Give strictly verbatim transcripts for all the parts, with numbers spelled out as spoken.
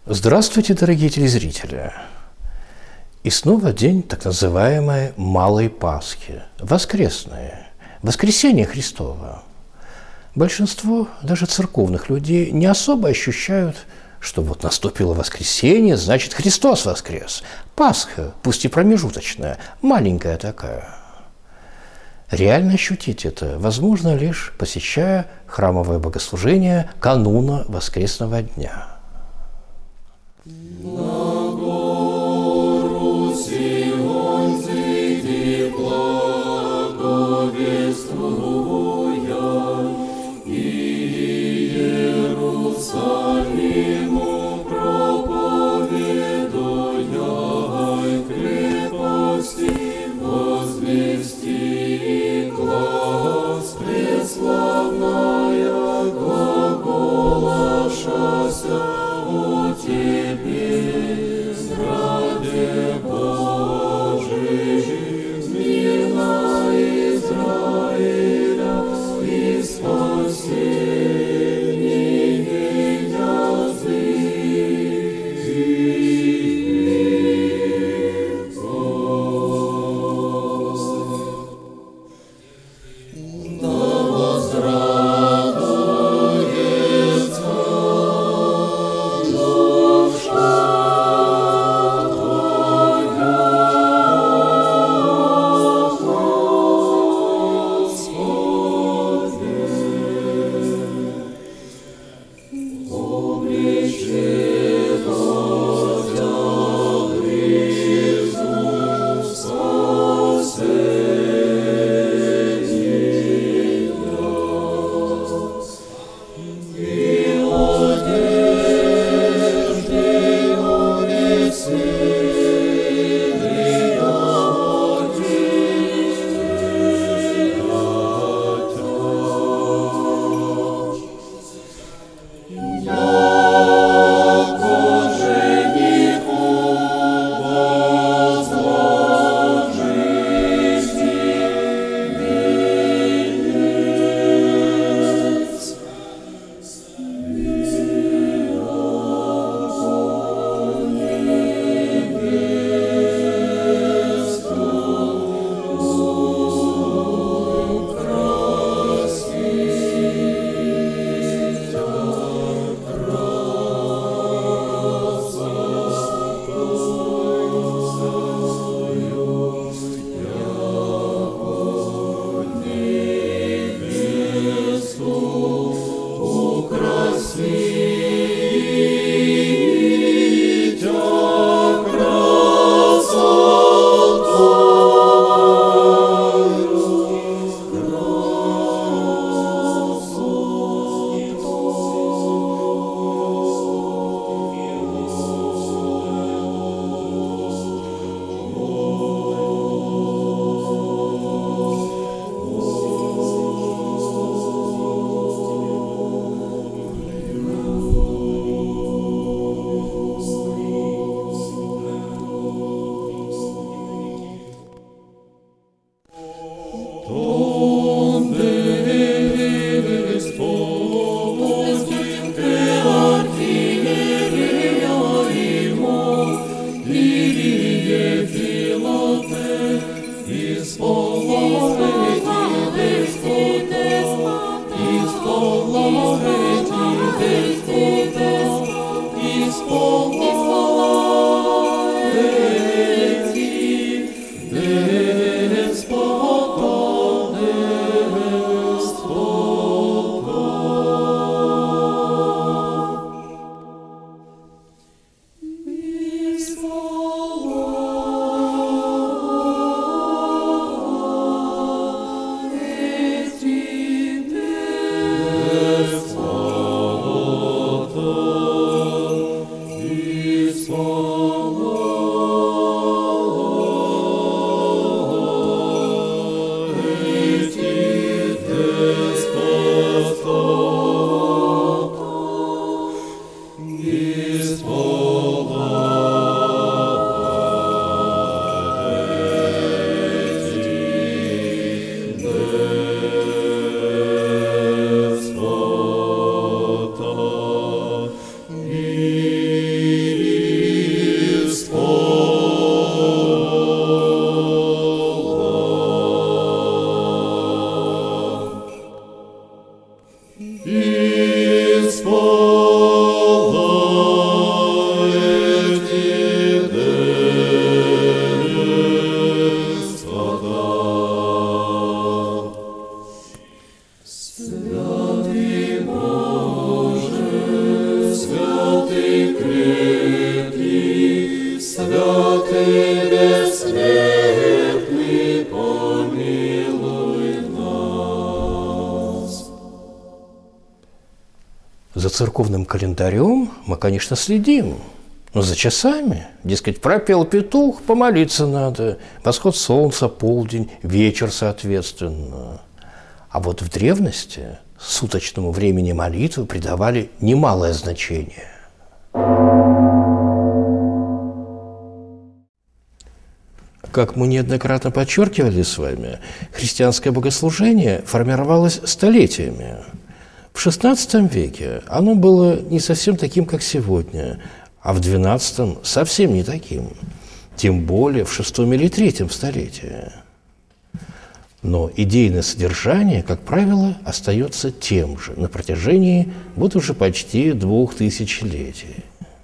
Здравствуйте, дорогие телезрители! И снова день так называемой Малой Пасхи, воскресное, воскресение Христово. Большинство даже церковных людей не особо ощущают, что вот наступило воскресенье, значит Христос воскрес. Пасха, пусть и промежуточная, маленькая такая. Реально ощутить это возможно лишь посещая храмовое богослужение кануна воскресного дня. Господа, и церковным календарем мы, конечно, следим, но за часами, дескать, пропел петух, помолиться надо, восход солнца, полдень, вечер соответственно. А вот в древности суточному времени молитвы придавали немалое значение. Как мы неоднократно подчеркивали с вами, христианское богослужение формировалось столетиями. В шестнадцатом веке оно было не совсем таким, как сегодня, а в двенадцатом совсем не таким, тем более в шестом или третьем столетии. Но идейное содержание, как правило, остается тем же на протяжении вот уже почти двух тысячелетий.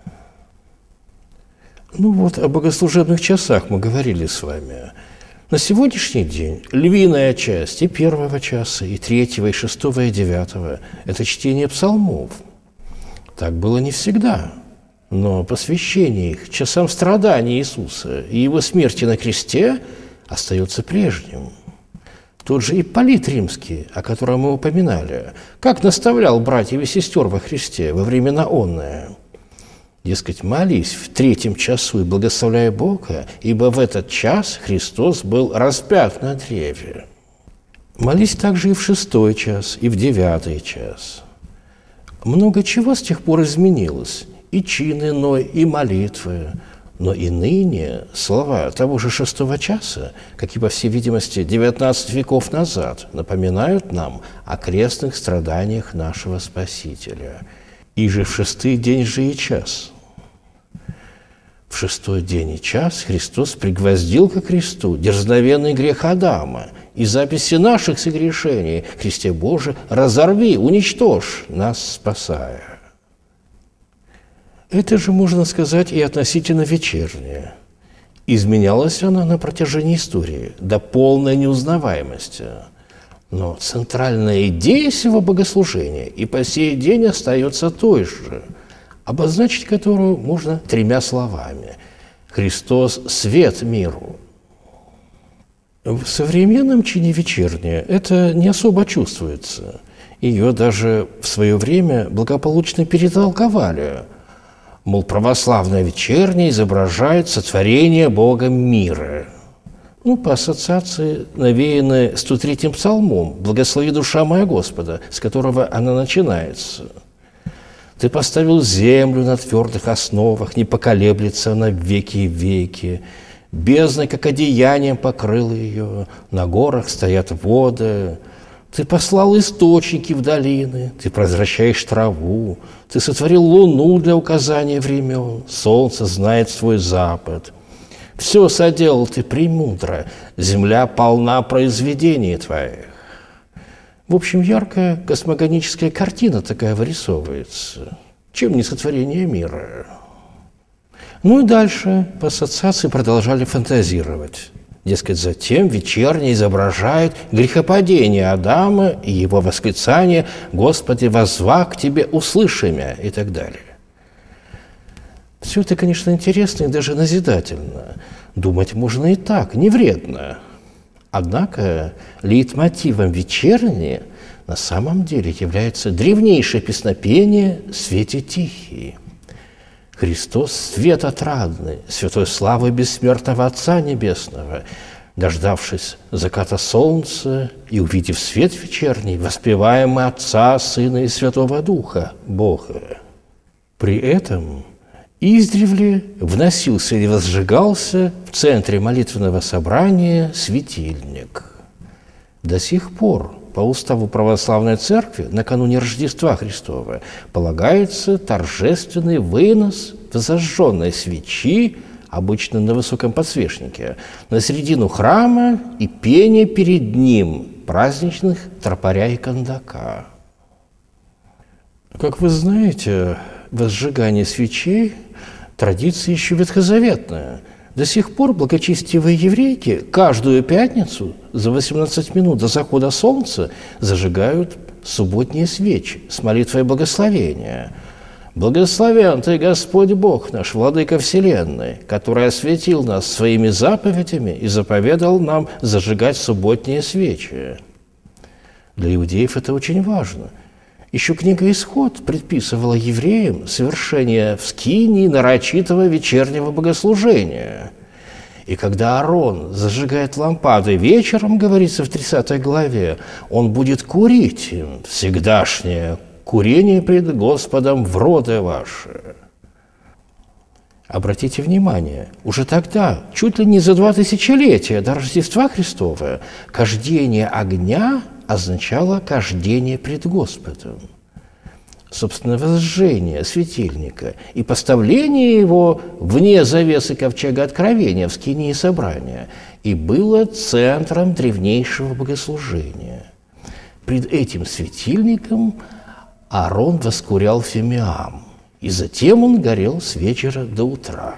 Ну вот, о богослужебных часах мы говорили с вами. На сегодняшний день львиная часть и первого часа, и третьего, и шестого, и девятого – это чтение псалмов. Так было не всегда, но посвящение их часам страданий Иисуса и Его смерти на кресте остается прежним. Тот же Ипполит Римский, о котором мы упоминали, как наставлял братьев и сестер во Христе во времена онное. Дескать, молись в третьем часу и благословляй Бога, ибо в этот час Христос был распят на древе. Молись также и в шестой час, и в девятый час. Много чего с тех пор изменилось, и чин иной, и молитвы. Но и ныне слова того же шестого часа, как и, по всей видимости, девятнадцать веков назад, напоминают нам о крестных страданиях нашего Спасителя. И же в шестый день же и час. В шестой день и час Христос пригвоздил ко кресту дерзновенный грех Адама и записи наших согрешений. Христе Боже, разорви, уничтожь, нас спасая. Это же можно сказать и относительно вечернее. Изменялась она на протяжении истории до полной неузнаваемости. Но центральная идея сего богослужения и по сей день остается той же, обозначить которую можно тремя словами. Христос – свет миру. В современном чине вечернее это не особо чувствуется. Ее даже в свое время благополучно перетолковали. Мол, православное вечернее изображает сотворение Богом мира. Ну, по ассоциации, навеянной сто третьим псалмом «Благослови душа моя Господа», с которого она начинается. «Ты поставил землю на твердых основах, не поколеблется она в веки и веки. Бездной, как одеянием, покрыл ее, на горах стоят воды. Ты послал источники в долины, ты превращаешь траву, ты сотворил луну для указания времен, солнце знает свой запад. Все соделал ты премудро, земля полна произведений твоих». В общем, яркая космогоническая картина такая вырисовывается. Чем не сотворение мира? Ну и дальше по ассоциации продолжали фантазировать. Дескать, затем вечернее изображает грехопадение Адама и его восклицание «Господи, воззва к Тебе, услыши меня» и так далее. Все это, конечно, интересно и даже назидательно. Думать можно и так, не вредно. Однако лейтмотивом вечернее на самом деле является древнейшее песнопение «Свете тихий». Христос – свет отрадный, святой славы бессмертного Отца Небесного, дождавшись заката солнца и увидев свет вечерний, воспеваем мы Отца, Сына и Святого Духа, Бога. При этом издревле вносился или возжигался в центре молитвенного собрания светильник. До сих пор по уставу православной церкви накануне Рождества Христова полагается торжественный вынос зажженной свечи, обычно на высоком подсвечнике, на середину храма и пение перед ним праздничных тропаря и кондака. Как вы знаете, возжигание свечей – традиция еще ветхозаветная. До сих пор благочестивые еврейки каждую пятницу за восемнадцать минут до захода солнца зажигают субботние свечи с молитвой благословения. «Благословен Ты, Господь Бог наш, Владыка Вселенной, который осветил нас своими заповедями и заповедал нам зажигать субботние свечи». Для иудеев это очень важно. Еще книга «Исход» предписывала евреям совершение в скинии нарочитого вечернего богослужения. И когда Аарон зажигает лампады вечером, говорится в тридцатой главе, он будет курить им всегдашнее курение пред Господом в роды ваши. Обратите внимание, уже тогда, чуть ли не за два тысячелетия до Рождества Христова, кождение огня означало кождение пред Господом. Собственно, возжжение светильника и поставление его вне завесы ковчега откровения в скинии собрания и было центром древнейшего богослужения. Пред этим светильником Аарон воскурял фимиам, и затем он горел с вечера до утра.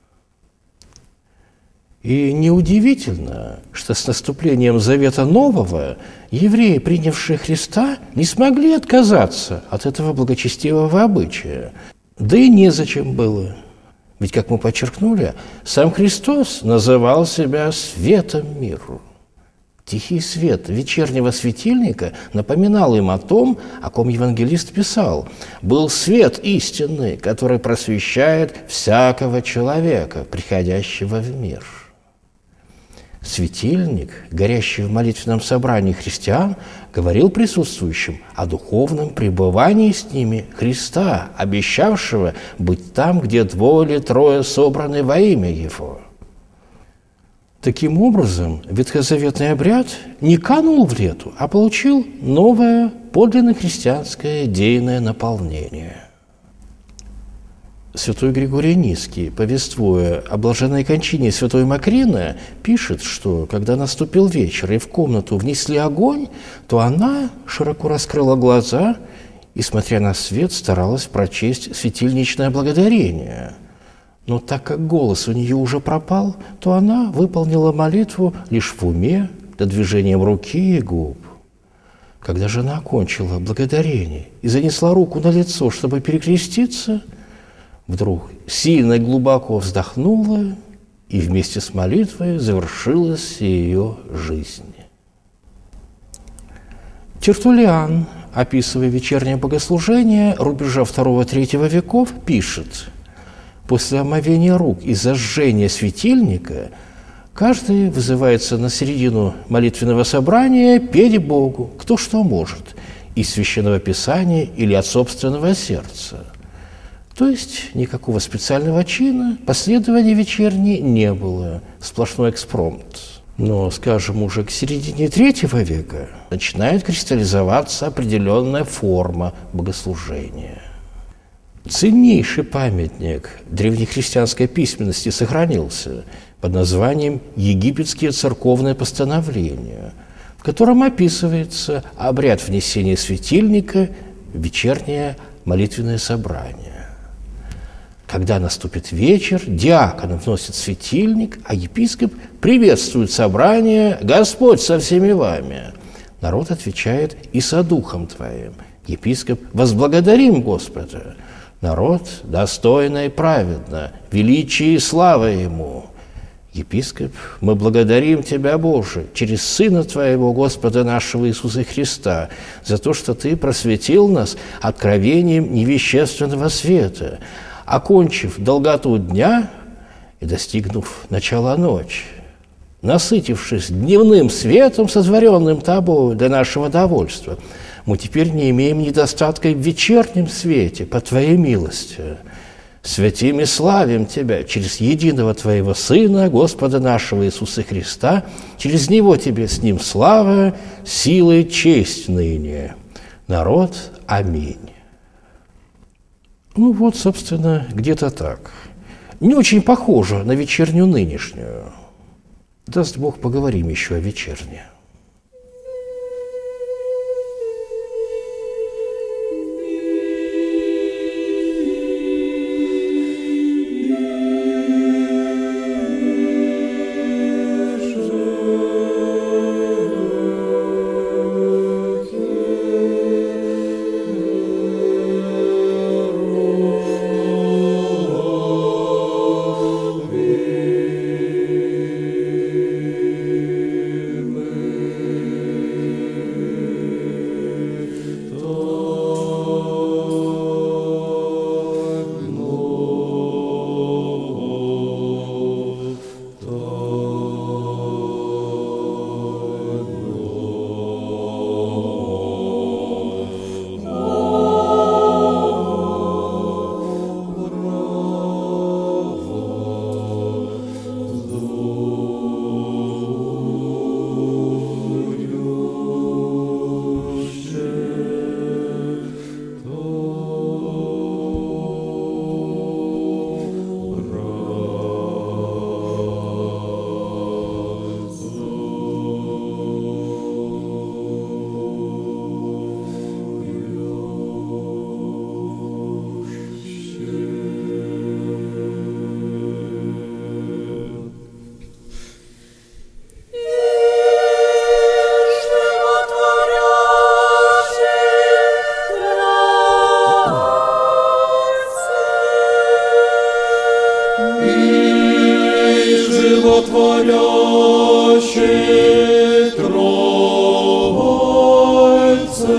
И неудивительно, что с наступлением Завета Нового евреи, принявшие Христа, не смогли отказаться от этого благочестивого обычая. Да и незачем было. Ведь, как мы подчеркнули, сам Христос называл себя светом миру. Тихий свет вечернего светильника напоминал им о том, о ком евангелист писал. «Был свет истинный, который просвещает всякого человека, приходящего в мир». Светильник, горящий в молитвенном собрании христиан, говорил присутствующим о духовном пребывании с ними Христа, обещавшего быть там, где двое или трое собраны во имя Его. Таким образом, ветхозаветный обряд не канул в лету, а получил новое, подлинно христианское идейное наполнение. Святой Григорий Низкий, повествуя о блаженной кончине святой Макрины, пишет, что когда наступил вечер и в комнату внесли огонь, то она широко раскрыла глаза и, смотря на свет, старалась прочесть светильничное благодарение. Но так как голос у нее уже пропал, то она выполнила молитву лишь в уме, до движением руки и губ. Когда же она окончила благодарение и занесла руку на лицо, чтобы перекреститься, вдруг сильно и глубоко вздохнула, и вместе с молитвой завершилась ее жизнь. Тертуллиан, описывая вечернее богослужение рубежа второго-третьего веков, пишет: «После омовения рук и зажжения светильника каждый вызывается на середину молитвенного собрания петь Богу, кто что может, из Священного Писания или от собственного сердца». То есть никакого специального чина, последования вечерней не было, сплошной экспромт. Но, скажем, уже к середине третьего века начинает кристаллизоваться определенная форма богослужения. Ценнейший памятник древнехристианской письменности сохранился под названием «Египетские церковные постановления», в котором описывается обряд внесения светильника в вечернее молитвенное собрание. Когда наступит вечер, диакон вносит светильник, а епископ приветствует собрание: «Господь со всеми вами». Народ отвечает: «И со духом твоим». Епископ: «Возблагодарим Господа». Народ: «Достойно и праведно, величие и слава Ему». Епископ: «Мы благодарим Тебя, Боже, через Сына Твоего, Господа нашего Иисуса Христа, за то, что Ты просветил нас откровением невещественного света, окончив долготу дня и достигнув начала ночи, насытившись дневным светом, сотворенным Тобою для нашего довольства, мы теперь не имеем недостатка и в вечернем свете, по Твоей милости. Святим и славим Тебя через единого Твоего Сына, Господа нашего Иисуса Христа, через Него Тебе с Ним слава, сила и честь ныне. Народ, аминь». Ну вот, собственно, где-то так. Не очень похоже на вечернюю нынешнюю. Даст Бог, поговорим еще о вечерне. Amen. животворящий Тройце.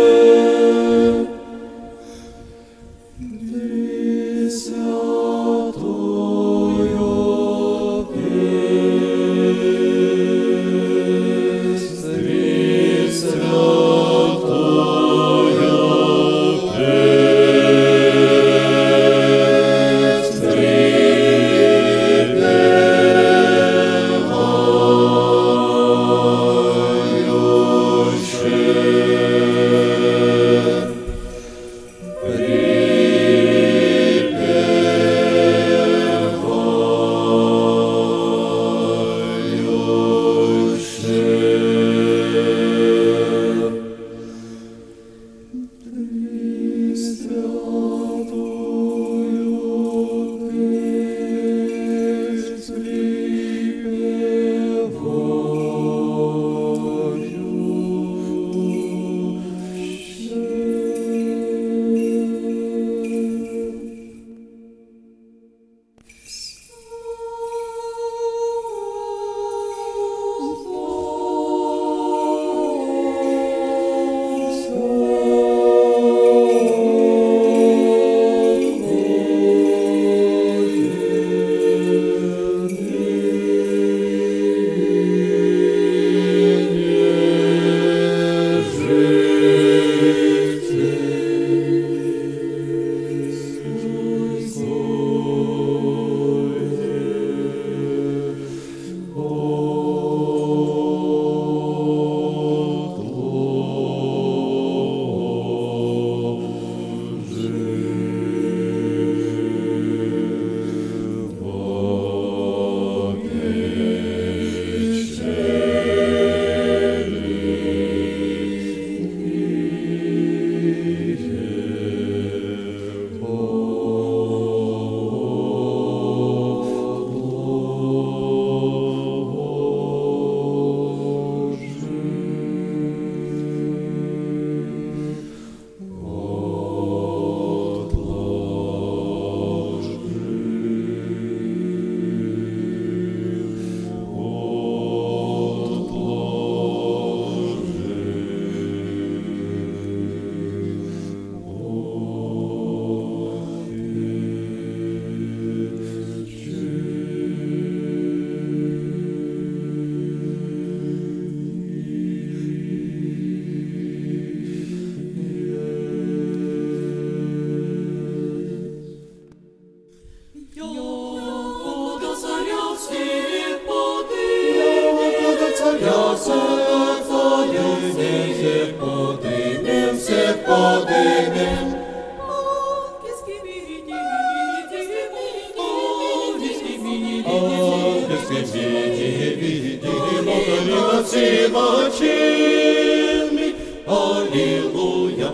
Аллилуйя,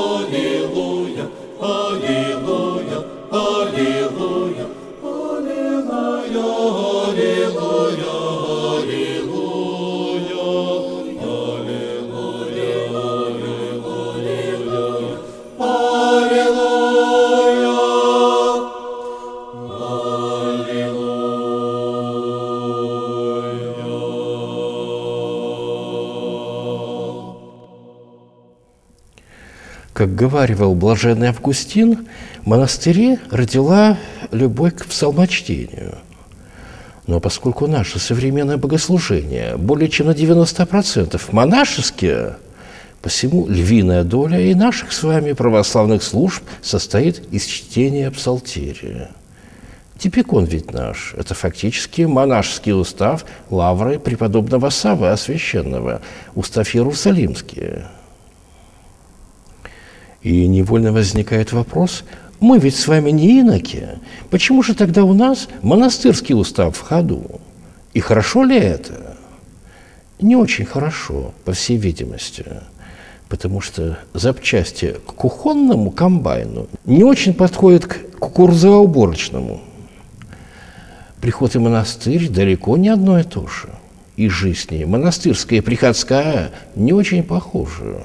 аллилуйя, аллилуйя, аллилуйя, аллилуйя, аллилуйя, Как говаривал блаженный Августин, в монастыре родила любовь к псалмочтению. Но поскольку наше современное богослужение более чем на девяносто процентов монашеские, посему львиная доля и наших с вами православных служб состоит из чтения псалтерия. Типикон ведь наш – это фактически монашеский устав лавры преподобного Саввы Освященного, устав Иерусалимский. И невольно возникает вопрос, мы ведь с вами не иноки, почему же тогда у нас монастырский устав в ходу? И хорошо ли это? Не очень хорошо, по всей видимости, потому что запчасти к кухонному комбайну не очень подходят к кукурузоуборочному. Приход и монастырь далеко не одно и то же. И жизнь монастырская и приходская не очень похожи.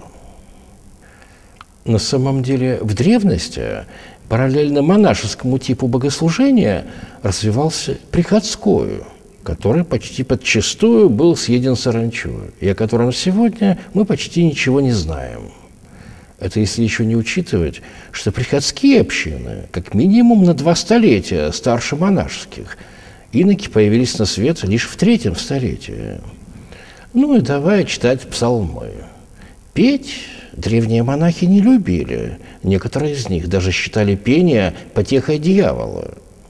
На самом деле в древности параллельно монашескому типу богослужения развивался приходской, который почти подчистую был съеден саранчой, и о котором сегодня мы почти ничего не знаем. Это если еще не учитывать, что приходские общины, как минимум на два столетия старше монашеских, иноки появились на свет лишь в третьем столетии. Ну и давай читать псалмы. Петь древние монахи не любили. Некоторые из них даже считали пение потехой дьявола.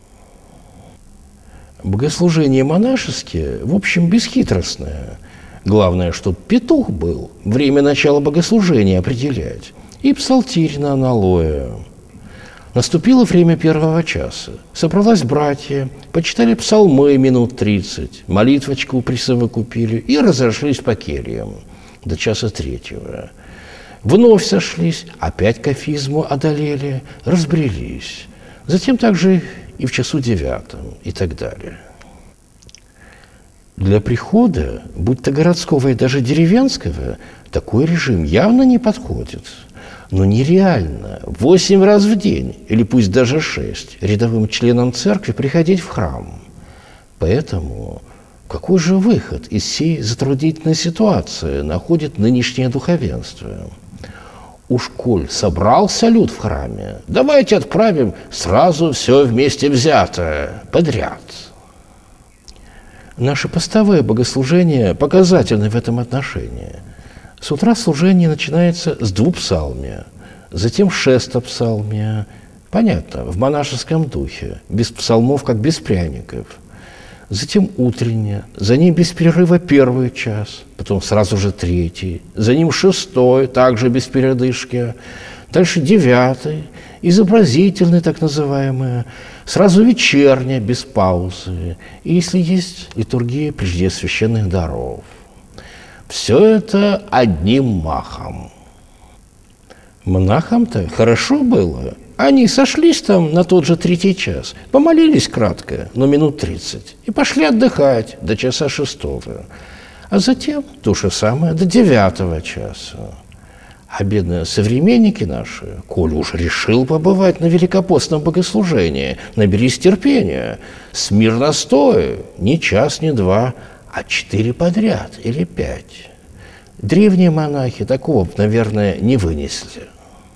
Богослужение монашеские, в общем, бесхитростное. Главное, чтоб петух был, время начала богослужения определять, и псалтирь на аналое. Наступило время первого часа. Собралась братья, почитали псалмы минут тридцать, молитвочку присовокупили и разошлись по кельям до часа третьего. Вновь сошлись, опять кафизму одолели, разбрелись. Затем также и в часу девятом, и так далее. Для прихода, будь то городского и даже деревенского, такой режим явно не подходит. Но нереально восемь раз в день, или пусть даже шесть, рядовым членам церкви приходить в храм. Поэтому какой же выход из сей затруднительной ситуации находит нынешнее духовенство? Уж коль собрался люд в храме, давайте отправим сразу все вместе взятое, подряд. Наше постовое богослужение показательно в этом отношении. С утра служение начинается с двупсалмия, затем шестопсалмия. Понятно, в монашеском духе, без псалмов, как без пряников. Затем утренняя, за ним без перерыва первый час, потом сразу же третий, за ним шестой, также без передышки, дальше девятый, изобразительный, так называемый, сразу вечерняя, без паузы, и если есть литургия прежде священных даров. Все это одним махом. Монахам-то хорошо было. Они сошлись там на тот же третий час, помолились кратко, но минут тридцать, и пошли отдыхать до часа шестого. А затем то же самое до девятого часа. А бедные современники наши, коль уж решил побывать на великопостном богослужении, наберись терпения, смирно стой, ни час, ни два, а четыре подряд или пять. Древние монахи такого, наверное, не вынесли.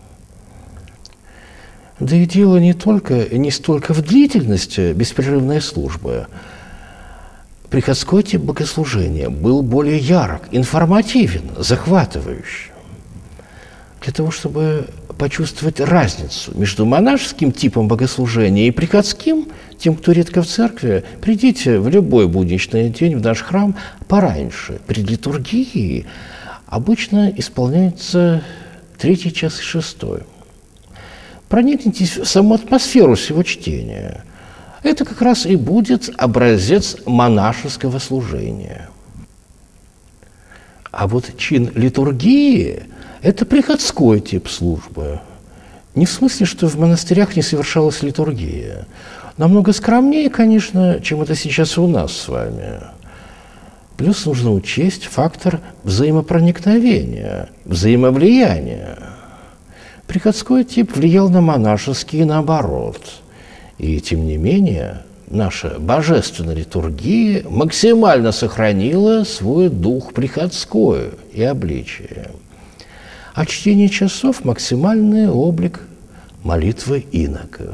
Да и дело не только, не столько в длительности беспрерывной службы. Приходской тип богослужения был более ярок, информативен, захватывающий. Для того, чтобы почувствовать разницу между монашеским типом богослужения и приходским, тем, кто редко в церкви, придите в любой будничный день в наш храм пораньше. Перед литургией обычно исполняется третий час и шестой. Проникнитесь в саму атмосферу всего чтения. Это как раз и будет образец монашеского служения. А вот чин литургии – это приходской тип службы. Не в смысле, что в монастырях не совершалась литургия. Намного скромнее, конечно, чем это сейчас у нас с вами. Плюс нужно учесть фактор взаимопроникновения, взаимовлияния. Приходской тип влиял на монашеский и наоборот. И тем не менее, наша божественная литургия максимально сохранила свой дух приходской и обличие. А чтение часов – максимальный облик молитвы иноков.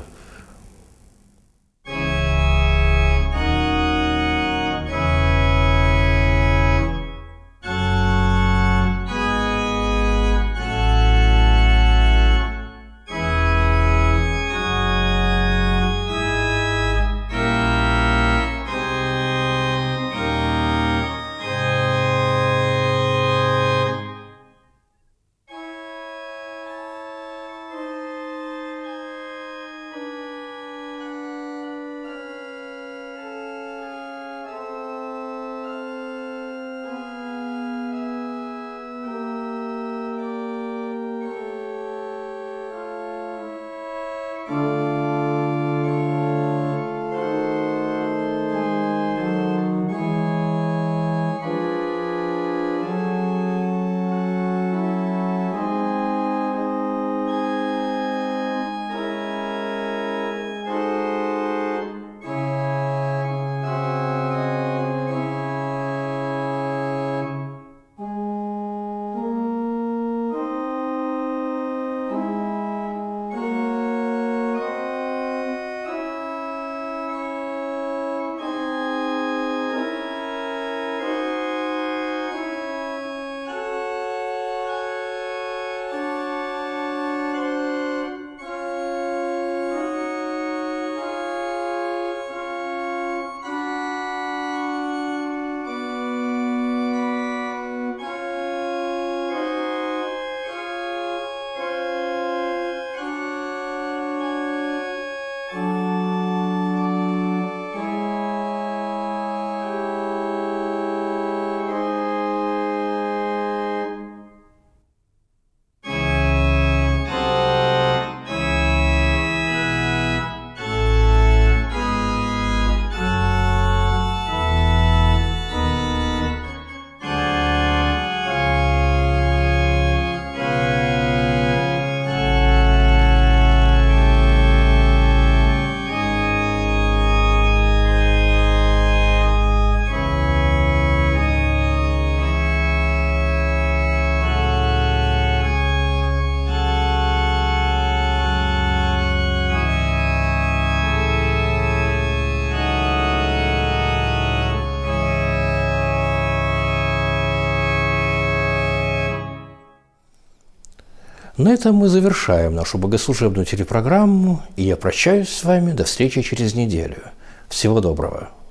На этом мы завершаем нашу богослужебную телепрограмму, и я прощаюсь с вами до встречи через неделю. Всего доброго!